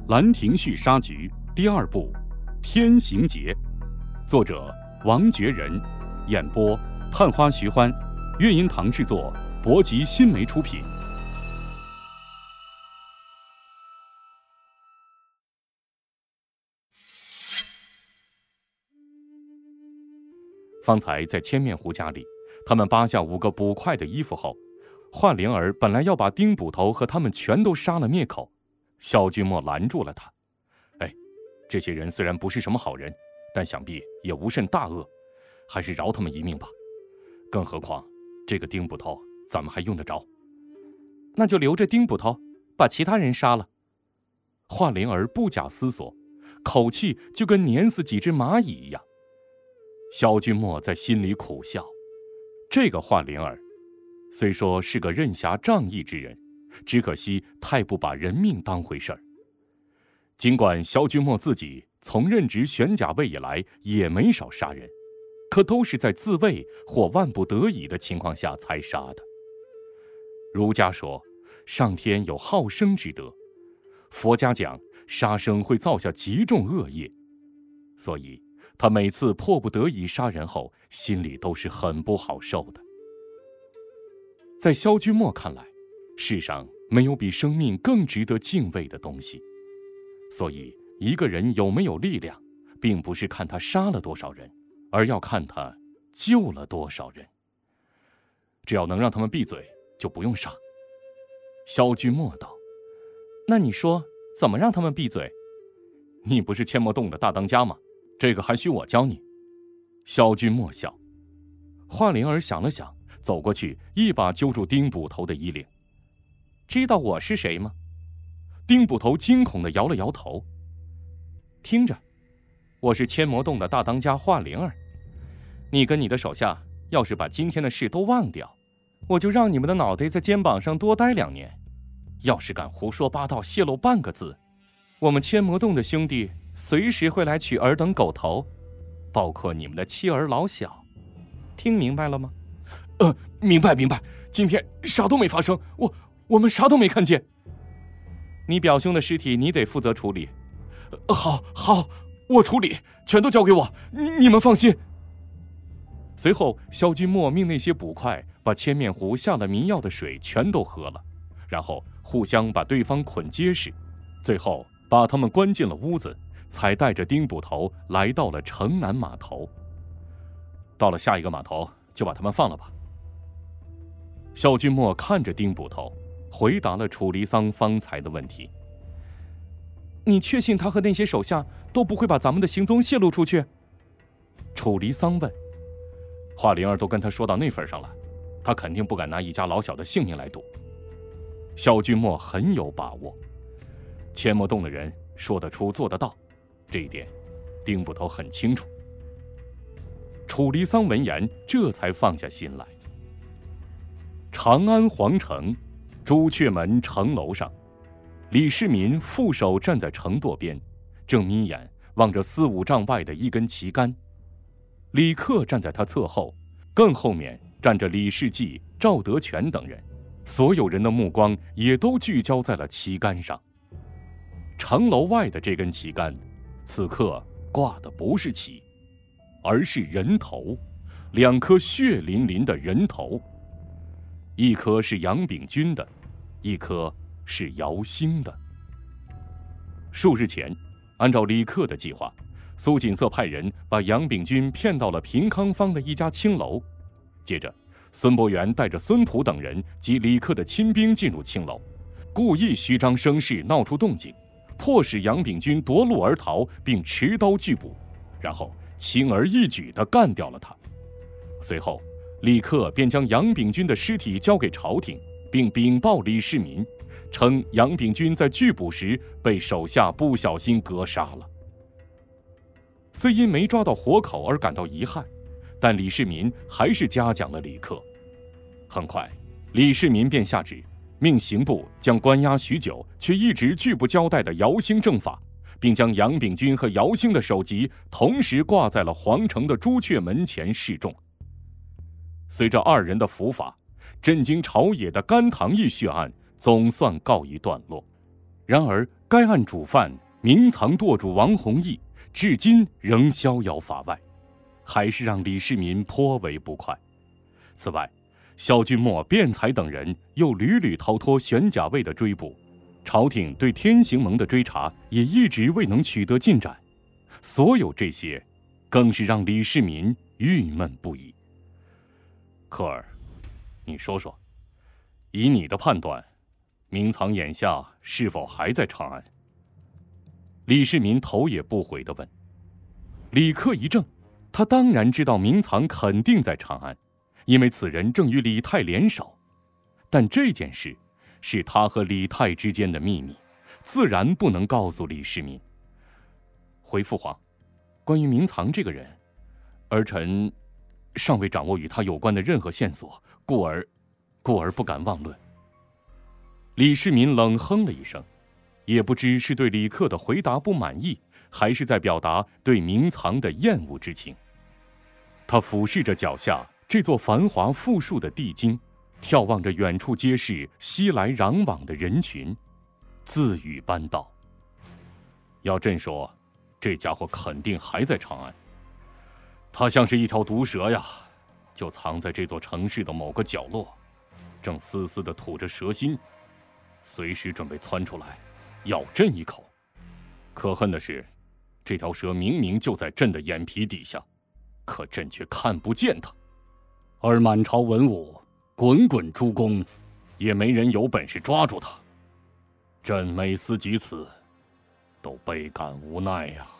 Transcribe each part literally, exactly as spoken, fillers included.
兰亭序杀局》第二部《天行劫》，作者王觉仁，演播探花徐欢，乐音堂制作，博吉新媒出品。方才在千面狐家里，他们扒下五个捕快的衣服后，华灵儿本来要把丁捕头和他们全都杀了灭口，萧君墨拦住了他。哎，这些人虽然不是什么好人，但想必也无甚大恶，还是饶他们一命吧。更何况这个丁捕头咱们还用得着。那就留着丁捕头，把其他人杀了。华灵儿不假思索，口气就跟碾死几只蚂蚁一样。萧君墨在心里苦笑，这个华灵儿虽说是个任侠仗义之人，只可惜太不把人命当回事儿。尽管萧君墨自己从任职玄甲卫以来也没少杀人，可都是在自卫或万不得已的情况下才杀的。儒家说上天有好生之德，佛家讲杀生会造下极重恶业，所以他每次迫不得已杀人后，心里都是很不好受的。在萧君墨看来，世上没有比生命更值得敬畏的东西，所以一个人有没有力量，并不是看他杀了多少人，而要看他救了多少人。只要能让他们闭嘴，就不用杀。萧君墨道：那你说怎么让他们闭嘴？你不是阡陌洞的大当家吗？这个还需我教你？萧君墨笑。华灵儿想了想，走过去一把揪住丁捕头的衣领。知道我是谁吗？丁捕头惊恐地摇了摇头。听着，我是阡陌洞的大当家华灵儿。你跟你的手下要是把今天的事都忘掉，我就让你们的脑袋在肩膀上多待两年。要是敢胡说八道泄露半个字，我们阡陌洞的兄弟随时会来取尔等狗头，包括你们的妻儿老小。听明白了吗？ 呃，明白明白。今天啥都没发生，我我们啥都没看见。 你表兄的尸体你得负责处理。 呃、好好，我处理，全都交给我，你你们放心。 随后萧君墨命那些捕快把千面狐下了迷药的水全都喝了，然后互相把对方捆结实，最后把他们关进了屋子，才带着丁捕头来到了城南码头。到了下一个码头就把他们放了吧。萧君墨看着丁捕头，回答了楚离桑方才的问题。你确信他和那些手下都不会把咱们的行踪泄露出去？楚离桑问。华灵儿都跟他说到那份上了，他肯定不敢拿一家老小的性命来赌。萧君墨很有把握，阡陌洞的人说得出做得到，这一点丁捕头很清楚。楚离桑闻言这才放下心来。长安皇城朱雀门城楼上，李世民负手站在城垛边，正眯眼望着四五丈外的一根旗杆。李克站在他侧后，更后面站着李世济、赵德全等人，所有人的目光也都聚焦在了旗杆上。城楼外的这根旗杆，此刻挂的不是旗，而是人头，两颗血淋淋的人头，一颗是杨秉军的，一颗是姚兴的。数日前，按照李克的计划，苏锦瑟派人把杨秉军骗到了平康坊的一家青楼，接着孙伯元带着孙普等人及李克的亲兵进入青楼，故意虚张声势，闹出动静，迫使杨秉军夺路而逃，并持刀拒捕，然后轻而易举地干掉了他。随后李克便将杨秉军的尸体交给朝廷，并禀报李世民，称杨秉军在拒捕时被手下不小心格杀了。虽因没抓到活口而感到遗憾，但李世民还是嘉奖了李克。很快李世民便下旨，命刑部将关押许久却一直拒不交代的姚兴正法，并将杨秉军和姚兴的首级同时挂在了皇城的朱雀门前示众。随着二人的伏法，震惊朝野的甘棠义血案总算告一段落。 然而，该案主犯明藏舵主王弘毅至今仍逍遥法外，还是让李世民颇为不快。此外，萧君谟、卞才等人又屡屡逃脱玄甲卫的追捕，朝廷对天行盟的追查也一直未能取得进展。所有这些，更是让李世民郁闷不已。科尔，你说说，以你的判断，明藏眼下是否还在长安？李世民头也不回地问。李克一怔，他当然知道明藏肯定在长安，因为此人正与李泰联手。但这件事是他和李泰之间的秘密，自然不能告诉李世民。回父皇，关于明藏这个人，儿臣尚未掌握与他有关的任何线索，故而故而不敢妄论。李世民冷哼了一声，也不知是对李克的回答不满意，还是在表达对明藏的厌恶之情。他俯视着脚下这座繁华富庶的帝京，眺望着远处街市熙来攘往的人群，自语般道：要朕说，这家伙肯定还在长安。他像是一条毒蛇呀，就藏在这座城市的某个角落，正嘶嘶地吐着蛇心，随时准备窜出来咬朕一口。可恨的是，这条蛇明明就在朕的眼皮底下，可朕却看不见它。而满朝文武滚滚诸公，也没人有本事抓住它。朕每思及此，都倍感无奈呀。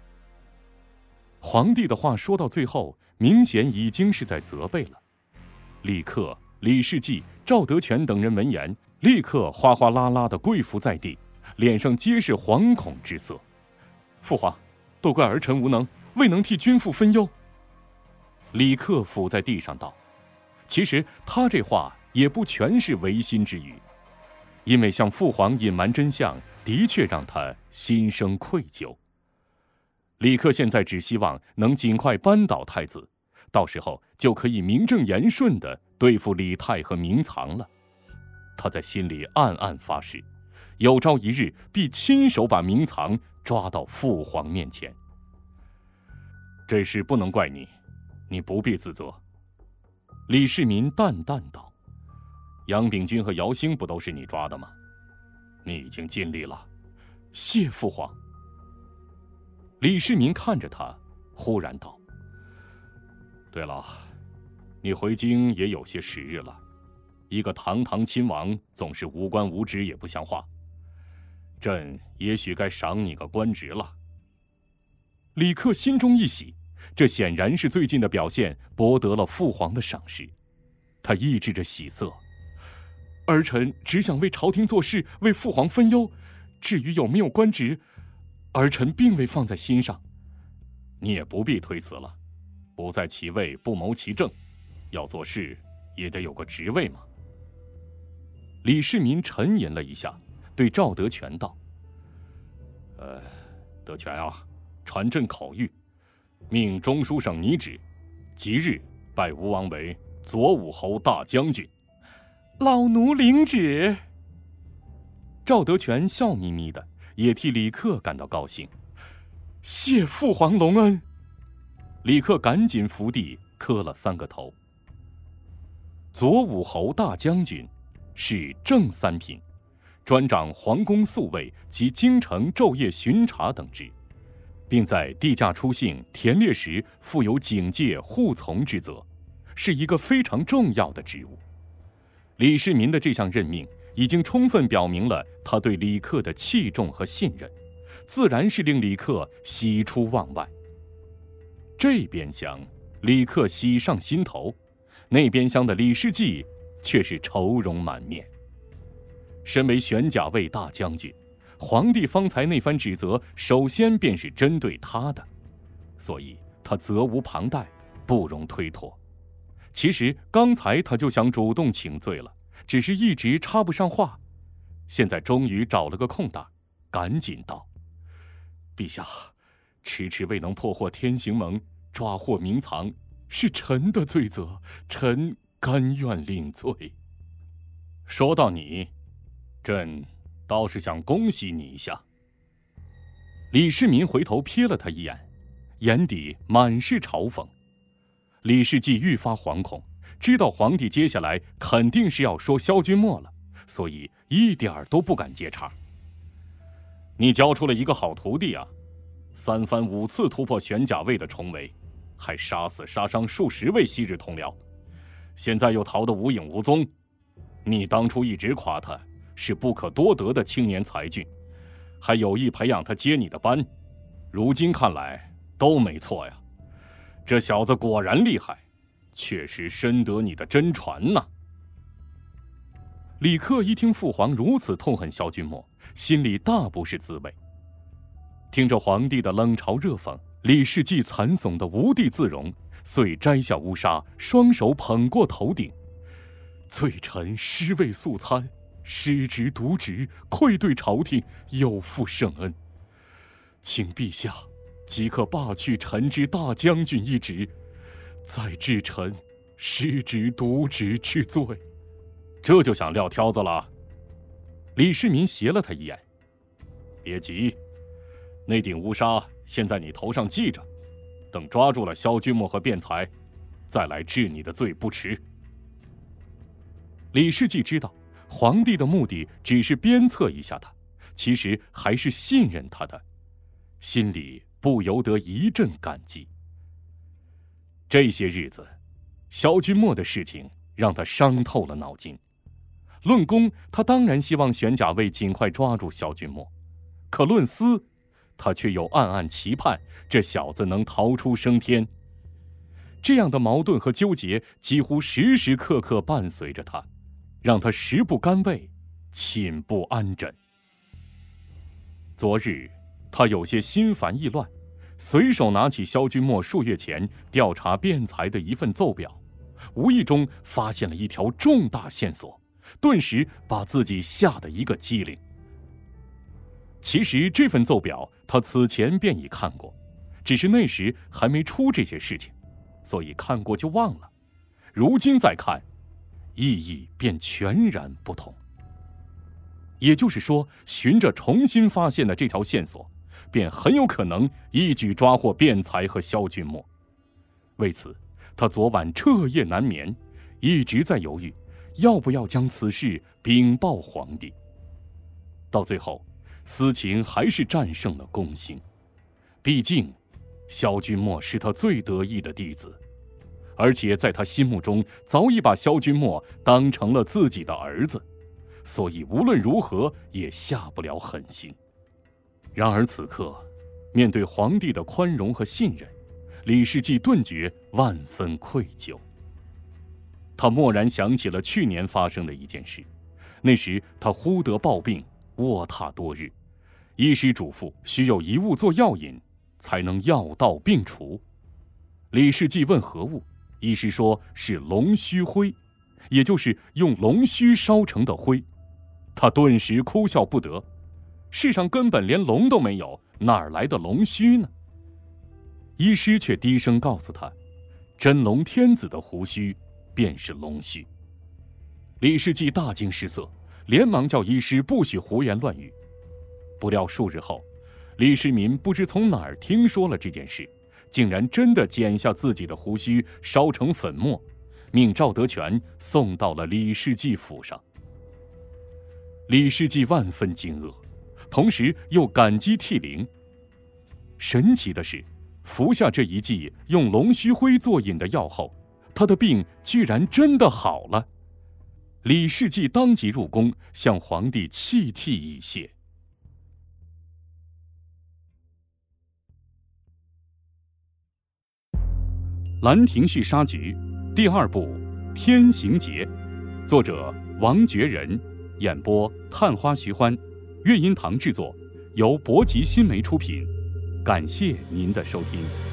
皇帝的话说到最后，明显已经是在责备了。李克、李世继、赵德全等人闻言，立刻哗哗啦啦地跪伏在地，脸上皆是惶恐之色。父皇，都怪儿臣无能，未能替君父分忧。李克伏在地上道：其实他这话也不全是违心之语，因为向父皇隐瞒真相，的确让他心生愧疚。李克现在只希望能尽快扳倒太子，到时候就可以名正言顺地对付李泰和明藏了。他在心里暗暗发誓，有朝一日必亲手把明藏抓到父皇面前。这事不能怪你，你不必自责。李世民淡淡道：杨秉钧和姚兴不都是你抓的吗？你已经尽力了。谢父皇。李世民看着他，忽然道：对了，你回京也有些时日了，一个堂堂亲王总是无官无职也不像话，朕也许该赏你个官职了。李克心中一喜，这显然是最近的表现博得了父皇的赏识。他抑制着喜色：儿臣只想为朝廷做事，为父皇分忧，至于有没有官职，儿臣并未放在心上。你也不必推辞了，不在其位不谋其政，要做事也得有个职位嘛。李世民沉吟了一下，对赵德全道：呃，德全啊，传朕口谕，命中书省拟旨，即日拜吴王为左武侯大将军。老奴领旨。赵德全笑眯眯的，也替李克感到高兴。谢父皇隆恩。李克赶紧伏地磕了三个头。左武侯大将军是正三品，专掌皇宫宿卫及京城昼夜巡查等职，并在地价出幸、田猎时负有警戒护从之责，是一个非常重要的职务。李世民的这项任命已经充分表明了他对李克的器重和信任，自然是令李克喜出望外。这边厢李克喜上心头，那边厢的李世继却是愁容满面。身为玄甲卫大将军，皇帝方才那番指责首先便是针对他的，所以他责无旁贷，不容推脱。其实刚才他就想主动请罪了，只是一直插不上话，现在终于找了个空档，赶紧道：陛下，迟迟未能破获天行盟，抓获明藏，是臣的罪责，臣甘愿领罪。说到你，朕倒是想恭喜你一下。”李世民回头瞥了他一眼，眼底满是嘲讽。李世继愈发惶恐，知道皇帝接下来肯定是要说萧君墨了，所以一点儿都不敢接茬。你教出了一个好徒弟啊，三番五次突破玄甲卫的重围，还杀死杀伤数十位昔日同僚，现在又逃得无影无踪。你当初一直夸他是不可多得的青年才俊，还有意培养他接你的班，如今看来都没错呀。这小子果然厉害，确实深得你的真传呐。李克一听父皇如此痛恨萧君墨，心里大不是滋味。听着皇帝的冷嘲热讽，李世继惨悚的无地自容，遂摘下乌纱，双手捧过头顶：“罪臣失位素餐，失职渎职，愧对朝廷，有负圣恩，请陛下即刻罢去臣之大将军一职，再治臣失职渎职之罪。”这就想撂挑子了？李世民斜了他一眼：“别急，那顶乌纱先在你头上系着，等抓住了萧君墨和辩才，再来治你的罪不迟。”李世继知道皇帝的目的只是鞭策一下他，其实还是信任他的，心里不由得一阵感激。这些日子，萧君墨的事情让他伤透了脑筋。论功，他当然希望玄甲卫尽快抓住萧君墨，可论私，他却又暗暗期盼这小子能逃出升天。这样的矛盾和纠结几乎时时刻刻伴随着他，让他食不甘味，寝不安枕。昨日他有些心烦意乱，随手拿起萧君墨数月前调查辩才的一份奏表，无意中发现了一条重大线索，顿时把自己吓得一个机灵。其实这份奏表他此前便已看过，只是那时还没出这些事情，所以看过就忘了。如今再看，意义便全然不同。也就是说，循着重新发现的这条线索，便很有可能一举抓获辩才和萧君墨。为此，他昨晚彻夜难眠，一直在犹豫要不要将此事禀报皇帝。到最后，私情还是战胜了公心。毕竟萧君墨是他最得意的弟子，而且在他心目中早已把萧君墨当成了自己的儿子，所以无论如何也下不了狠心。然而此刻，面对皇帝的宽容和信任，李世继顿觉万分愧疚。他蓦然想起了去年发生的一件事，那时他忽得暴病，卧榻多日，医师嘱咐需有一物做药引，才能药到病除。李世继问何物，医师说是龙须灰，也就是用龙须烧成的灰。他顿时哭笑不得，世上根本连龙都没有，哪儿来的龙须呢？医师却低声告诉他，真龙天子的胡须便是龙须。李世继大惊失色，连忙叫医师不许胡言乱语。不料数日后，李世民不知从哪儿听说了这件事，竟然真的剪下自己的胡须烧成粉末，命赵德全送到了李世继府上。李世继万分惊愕，同时又感激涕零。神奇的是，服下这一剂用龙须灰做引的药后，他的病居然真的好了。李世继当即入宫，向皇帝泣涕以谢。《兰亭序杀局》第二部《天行劫》，作者王觉仁，演播探花徐欢，乐音堂制作，由博吉新媒出品。感谢您的收听。